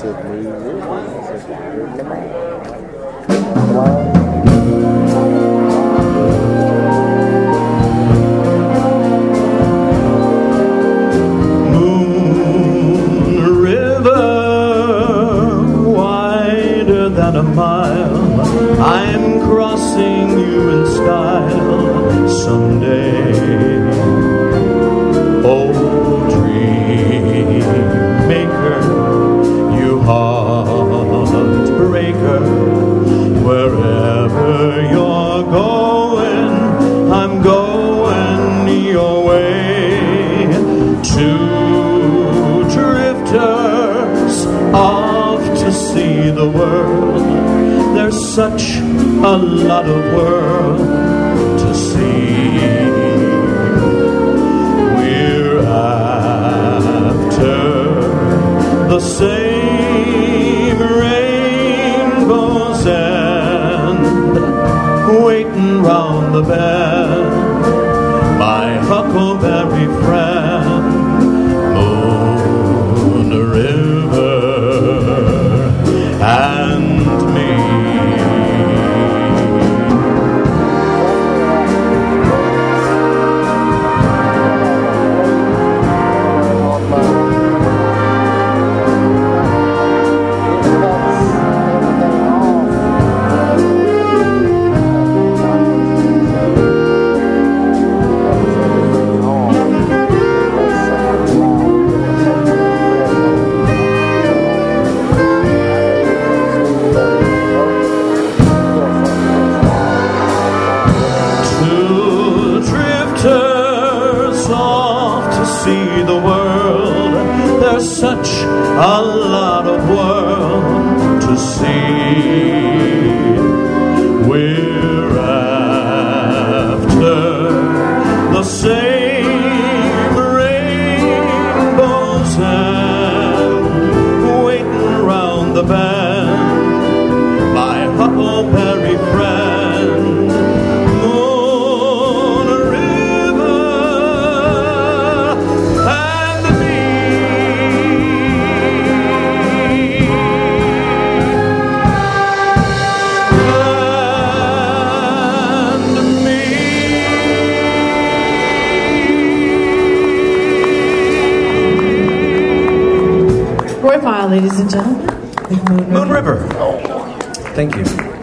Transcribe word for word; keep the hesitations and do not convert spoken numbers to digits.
said, me, really? I said, really, man? Moon River, wider than a mile, I'm crossing you in style someday. Oh, dream maker, you heartbreaker, wherever you're going, I'm going your way. Two drifters off to see the world. There's such a lot of world to see. We're after the same rainbow's end, waiting round the bend, my huckleberry friend, Moon River and me. See the world, there's such a lot of world to see. We're after the same rainbow's end, waiting round the bend, my huckleberry friend, Moon River and me. And me. Roy Pyle, ladies and gentlemen. Moon River. Moon River. Thank you.